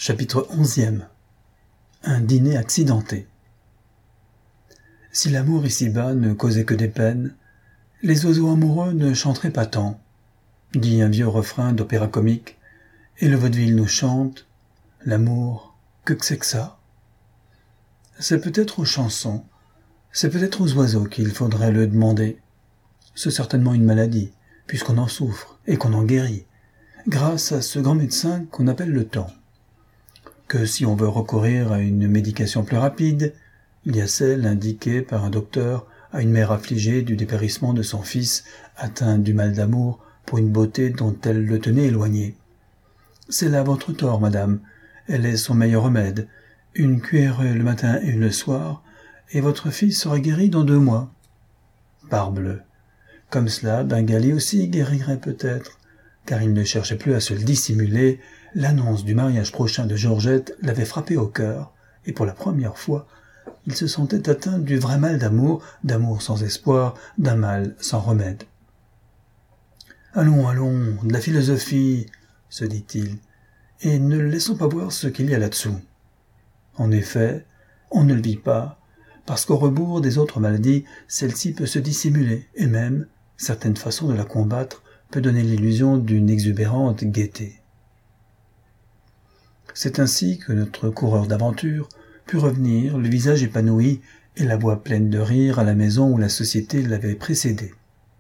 Chapitre 11e. Un dîner accidenté. Si l'amour ici-bas ne causait que des peines, les oiseaux amoureux ne chanteraient pas tant, dit un vieux refrain d'opéra comique, et le vaudeville nous chante « L'amour, que c'est que ça ?» C'est peut-être aux chansons, c'est peut-être aux oiseaux qu'il faudrait le demander. C'est certainement une maladie, puisqu'on en souffre et qu'on en guérit, grâce à ce grand médecin qu'on appelle le temps. Que si on veut recourir à une médication plus rapide, il y a celle indiquée par un docteur à une mère affligée du dépérissement de son fils atteint du mal d'amour pour une beauté dont elle le tenait éloigné. C'est là votre tort, madame, elle est son meilleur remède, une cuillerée le matin et une le soir, et votre fils sera guéri dans 2 mois. Parbleu, comme cela, Bengali aussi guérirait peut-être, car il ne cherchait plus à se le dissimuler. L'annonce du mariage prochain de Georgette l'avait frappé au cœur, et pour la première fois, il se sentait atteint du vrai mal d'amour sans espoir, d'un mal sans remède. « Allons, allons, de la philosophie, » se dit-il, « et ne laissons pas voir ce qu'il y a là-dessous. » En effet, on ne le vit pas, parce qu'au rebours des autres maladies, celle-ci peut se dissimuler, et même, certaines façons de la combattre peut donner l'illusion d'une exubérante gaieté. C'est ainsi que notre coureur d'aventure put revenir, le visage épanoui et la voix pleine de rire à la maison où la société l'avait précédé.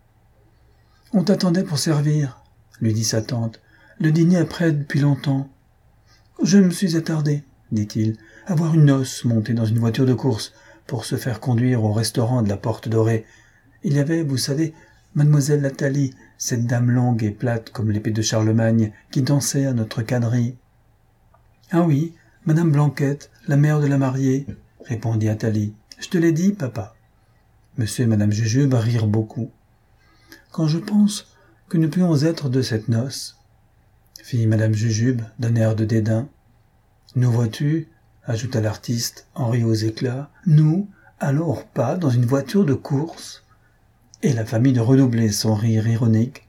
« On t'attendait pour servir, » lui dit sa tante. « Le dîner est prêt depuis longtemps. »« Je me suis attardé, » dit-il, « à voir une noce monter dans une voiture de course pour se faire conduire au restaurant de la Porte Dorée. Il y avait, vous savez, mademoiselle Nathalie, cette dame longue et plate comme l'épée de Charlemagne, qui dansait à notre quadrille. »« Ah oui, madame Blanquette, la mère de la mariée, » répondit Athalie. « Je te l'ai dit, papa. » Monsieur et madame Jujube rirent beaucoup. « Quand je pense que nous pouvions être de cette noce, » fit madame Jujube d'un air de dédain. « Nous vois-tu, » ajouta l'artiste en riant aux éclats, « nous, alors pas dans une voiture de course ?» Et la famille de redoubler son rire ironique.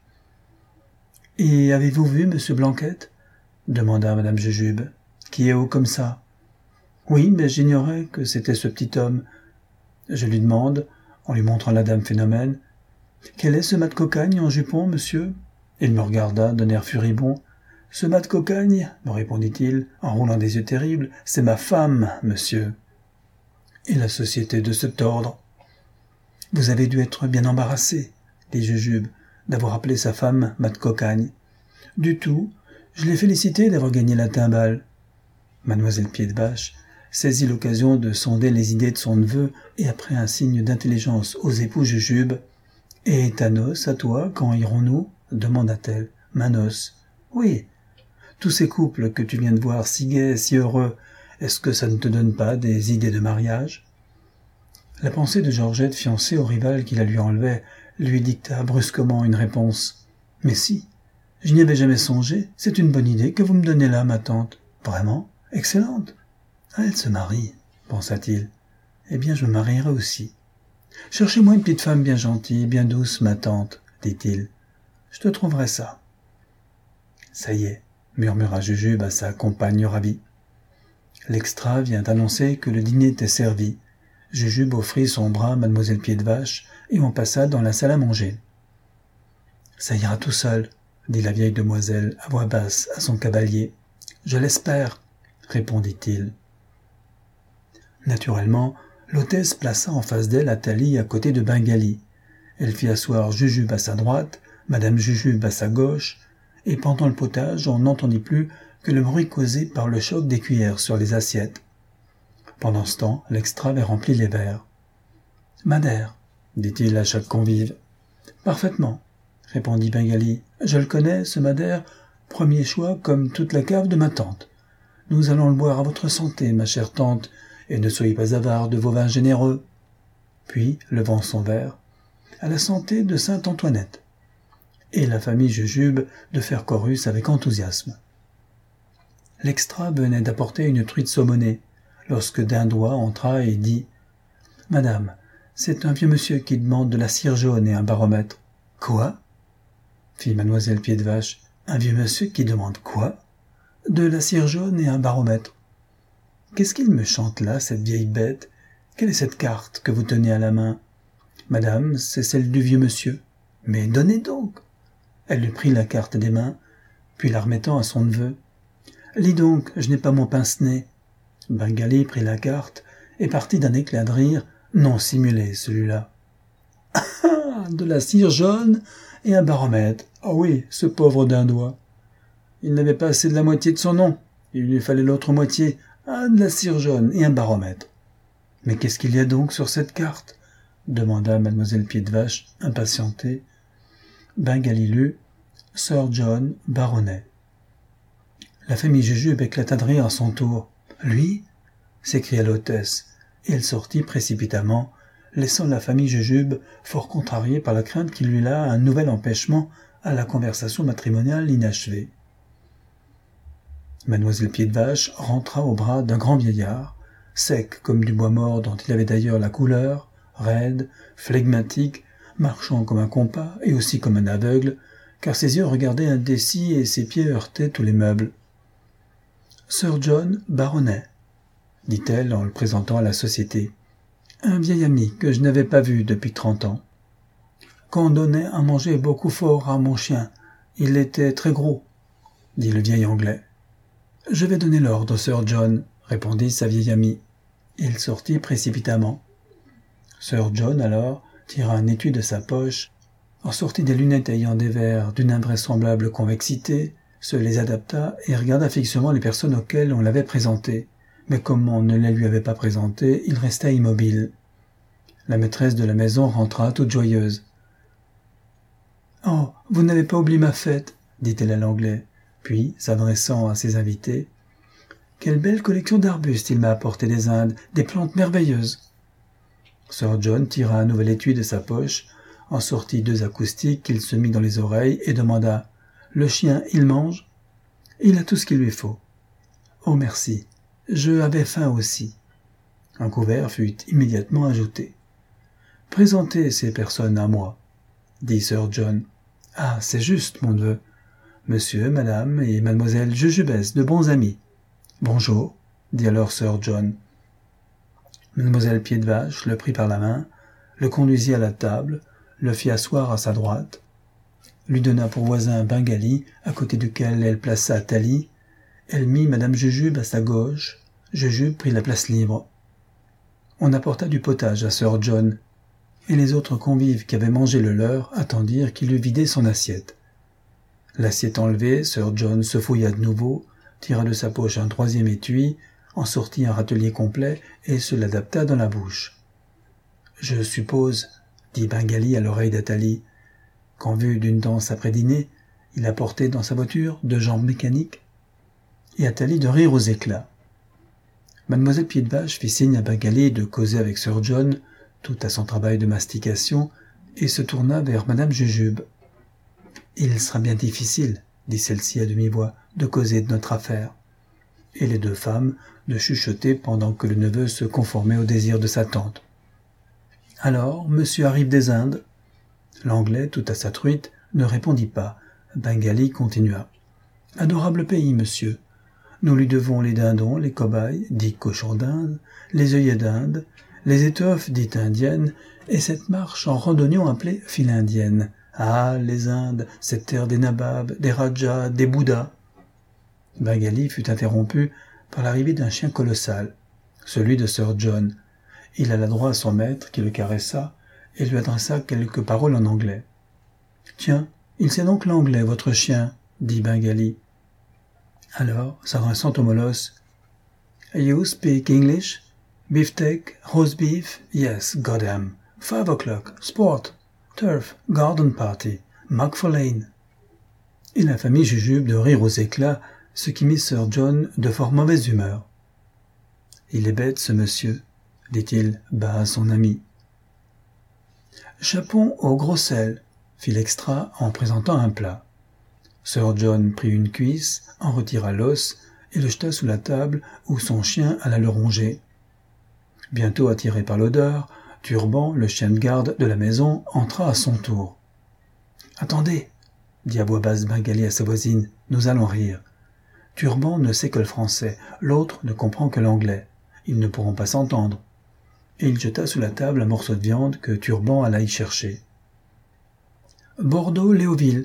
« Et avez-vous vu monsieur Blanquette ?» demanda madame Jujube. « Qui est haut comme ça ?»« Oui, mais j'ignorais que c'était ce petit homme. Je lui demande, en lui montrant la dame Phénomène, « Quel est ce mat de cocagne en jupon, monsieur ?» Il me regarda d'un air furibond. « Ce mat de cocagne, me répondit-il, en roulant des yeux terribles, « c'est ma femme, monsieur. » Et la société de se tordre. « Vous avez dû être bien embarrassé, dit Jujube, d'avoir appelé sa femme mat de cocagne. »« Du tout, je l'ai félicité d'avoir gagné la timbale. » Mademoiselle Pied-de-Vache saisit l'occasion de sonder les idées de son neveu et après un signe d'intelligence aux époux Jujube, « Et ta noce, à toi, quand irons-nous » demanda-t-elle. « Ma noce. »« Oui. Tous ces couples que tu viens de voir si gais, si heureux, est-ce que ça ne te donne pas des idées de mariage ?» La pensée de Georgette, fiancée au rival qui la lui enlevait, lui dicta brusquement une réponse. « Mais si, je n'y avais jamais songé, c'est une bonne idée que vous me donnez là, ma tante. Vraiment, excellente. Ah, elle se marie, pensa-t-il. Eh bien, je me marierai aussi. Cherchez-moi une petite femme bien gentille, bien douce, ma tante, dit-il. Je te trouverai ça. Ça y est, murmura Jujube à sa compagne ravie. L'extra vient annoncer que le dîner était servi. Jujube offrit son bras à mademoiselle Pied-de-Vache et on passa dans la salle à manger. Ça ira tout seul, dit la vieille demoiselle à voix basse à son cavalier. Je l'espère, répondit-il. Naturellement, l'hôtesse plaça en face d'elle Athalie à côté de Bengali. Elle fit asseoir Jujube à sa droite, madame Jujube à sa gauche, et pendant le potage, on n'entendit plus que le bruit causé par le choc des cuillères sur les assiettes. Pendant ce temps, l'extra avait rempli les verres. « Madère, » dit-il à chaque convive. « Parfaitement, » répondit Bengali. « Je le connais, ce madère, premier choix comme toute la cave de ma tante. Nous allons le boire à votre santé, ma chère tante, et ne soyez pas avare de vos vins généreux. » Puis, levant son verre, « à la santé de sainte Antoinette. » Et la famille Jujube de faire chorus avec enthousiasme. L'extra venait d'apporter une truite saumonée, lorsque Dindois entra et dit « Madame, c'est un vieux monsieur qui demande de la cire jaune et un baromètre. »« Quoi ?» fit mademoiselle Pied-de-Vache. « Un vieux monsieur qui demande quoi ?» de la cire jaune et un baromètre. » « Qu'est-ce qu'il me chante là, cette vieille bête ? Quelle est cette carte que vous tenez à la main ? » ?»« Madame, c'est celle du vieux monsieur. »« Mais donnez donc !» Elle lui prit la carte des mains, puis la remettant à son neveu. « Lis donc, je n'ai pas mon pince-nez. » Bengali prit la carte et partit d'un éclat de rire, non simulé celui-là. « Ah, de la cire jaune et un baromètre. Ah oui, ce pauvre Dindois. Il n'avait pas assez de la moitié de son nom. Il lui fallait l'autre moitié. Ah, de la cire jaune et un baromètre. »« Mais qu'est-ce qu'il y a donc sur cette carte ?» demanda mademoiselle Pied-de-Vache, impatientée. Bengali lut « Sir John, baronnet. » La famille Jujube éclata de rire à son tour. « Lui ?» s'écria l'hôtesse, et elle sortit précipitamment, laissant la famille Jujube fort contrariée par la crainte qu'il lui là un nouvel empêchement à la conversation matrimoniale inachevée. Mademoiselle Pied-de-Vache rentra au bras d'un grand vieillard, sec comme du bois mort dont il avait d'ailleurs la couleur, raide, flegmatique, marchant comme un compas et aussi comme un aveugle, car ses yeux regardaient indécis et ses pieds heurtaient tous les meubles. « Sir John, baronnet, » dit-elle en le présentant à la société. « Un vieil ami que je n'avais pas vu depuis 30 ans. Qu'on donnait à manger beaucoup fort à mon chien. Il était très gros, » dit le vieil Anglais. « Je vais donner l'ordre, Sir John, » répondit sa vieille amie. Il sortit précipitamment. Sir John, alors, tira un étui de sa poche, en sortit des lunettes ayant des verres d'une invraisemblable convexité, se les adapta et regarda fixement les personnes auxquelles on l'avait présenté. Mais comme on ne les lui avait pas présentées, il resta immobile. La maîtresse de la maison rentra toute joyeuse. « Oh, vous n'avez pas oublié ma fête, » dit-elle à l'anglais. Puis, s'adressant à ses invités, « Quelle belle collection d'arbustes il m'a apporté des Indes, des plantes merveilleuses !» Sir John tira un nouvel étui de sa poche, en sortit 2 acoustiques qu'il se mit dans les oreilles et demanda « Le chien, il mange ?»« Il a tout ce qu'il lui faut. »« Oh, merci. Je avais faim aussi. » Un couvert fut immédiatement ajouté. « Présentez ces personnes à moi, » dit Sir John. « Ah, c'est juste, mon neveu. Monsieur, madame et mademoiselle Jujubès, de bons amis. »« Bonjour, » dit alors Sir John. Mademoiselle Pied-de-Vache le prit par la main, le conduisit à la table, le fit asseoir à sa droite, lui donna pour voisin un Bengali, à côté duquel elle plaça Thalie. Elle mit madame Jujube à sa gauche. Jujube prit la place libre. On apporta du potage à Sir John, et les autres convives qui avaient mangé le leur attendirent qu'il eût vidé son assiette. L'assiette enlevée, Sir John se fouilla de nouveau, tira de sa poche un 3e étui, en sortit un râtelier complet et se l'adapta dans la bouche. « Je suppose, » dit Bengali à l'oreille d'Athalie, qu'en vue d'une danse après dîner, il apportait dans sa voiture 2 jambes mécaniques, et Athalie de rire aux éclats. Mademoiselle Pied-de-Vache fit signe à Bengali de causer avec Sir John, tout à son travail de mastication, et se tourna vers madame Jujube. « Il sera bien difficile, » dit celle-ci à demi-voix, « de causer de notre affaire. » Et les 2 femmes de chuchoter pendant que le neveu se conformait au désir de sa tante. « Alors, monsieur arrive des Indes ?» L'anglais, tout à sa truite, ne répondit pas. Bengali continua. « Adorable pays, monsieur. Nous lui devons les dindons, les cobayes, dits cochons d'Inde, les œillets d'Inde, les étoffes, dites indiennes, et cette marche en randonnion appelée file indienne. Ah, les Indes, cette terre des nababs, des rajas, des bouddhas !» Bengali fut interrompu par l'arrivée d'un chien colossal, celui de Sir John. Il alla droit à son maître, qui le caressa, et lui adressa quelques paroles en anglais. « Tiens, il sait donc l'anglais, votre chien, » dit Bengali. Alors, s'adressant au molosse, « You speak English? Beefsteak, roast beef? Yes, goddam. 5 o'clock, sport, turf, garden party, Macfarlane. » Et la famille Jujube de rire aux éclats, ce qui mit Sir John de fort mauvaise humeur. « Il est bête, ce monsieur, » dit-il bas à son ami. « Chapon au gros sel, » fit l'extra en présentant un plat. Sir John prit une cuisse, en retira l'os et le jeta sous la table où son chien alla le ronger. Bientôt attiré par l'odeur, Turban, le chien de garde de la maison, entra à son tour. « Attendez, » dit à voix basse Bengali à sa voisine, « nous allons rire. » Turban ne sait que le français, l'autre ne comprend que l'anglais. Ils ne pourront pas s'entendre. » Et il jeta sous la table un morceau de viande que Turban alla y chercher. « Bordeaux-Léoville »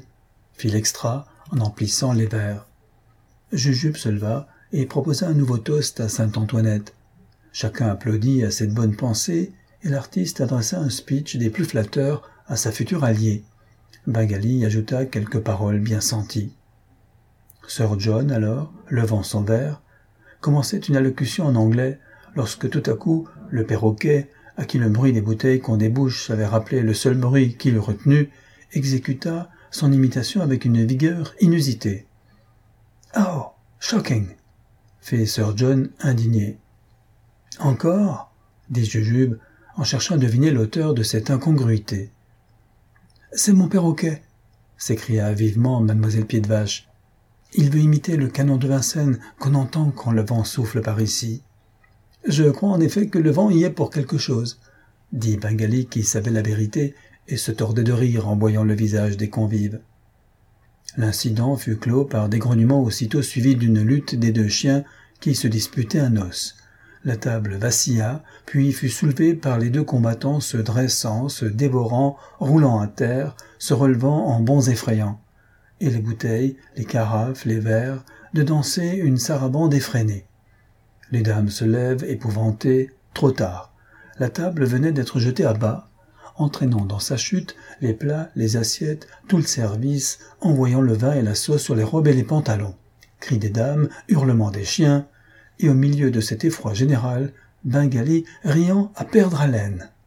fit l'Extra en emplissant les verres. Jujube se leva et proposa un nouveau toast à Sainte-Antoinette. Chacun applaudit à cette bonne pensée et l'artiste adressa un speech des plus flatteurs à sa future alliée. Bengali ajouta quelques paroles bien senties. Sir John, alors, levant son verre, commençait une allocution en anglais lorsque tout à coup le perroquet, à qui le bruit des bouteilles qu'on débouche avait rappelé le seul bruit qui l'eût retenu, exécuta son imitation avec une vigueur inusitée. « Oh, shocking !» fit Sir John indigné. « Encore ?» dit Jujube, en cherchant à deviner l'auteur de cette incongruité. « C'est mon perroquet !» s'écria vivement mademoiselle Pied-de-Vache. « Il veut imiter le canon de Vincennes qu'on entend quand le vent souffle par ici. »« Je crois en effet que le vent y est pour quelque chose, » dit Bengali qui savait la vérité et se tordait de rire en voyant le visage des convives. L'incident fut clos par des grognements aussitôt suivis d'une lutte des deux chiens qui se disputaient un os. La table vacilla, puis fut soulevée par les deux combattants se dressant, se dévorant, roulant à terre, se relevant en bonds effrayants. Et les bouteilles, les carafes, les verres, de danser une sarabande effrénée. Les dames se lèvent, épouvantées, trop tard. La table venait d'être jetée à bas, entraînant dans sa chute les plats, les assiettes, tout le service, envoyant le vin et la sauce sur les robes et les pantalons. Cris des dames, hurlements des chiens, et au milieu de cet effroi général, Bengali riant à perdre haleine.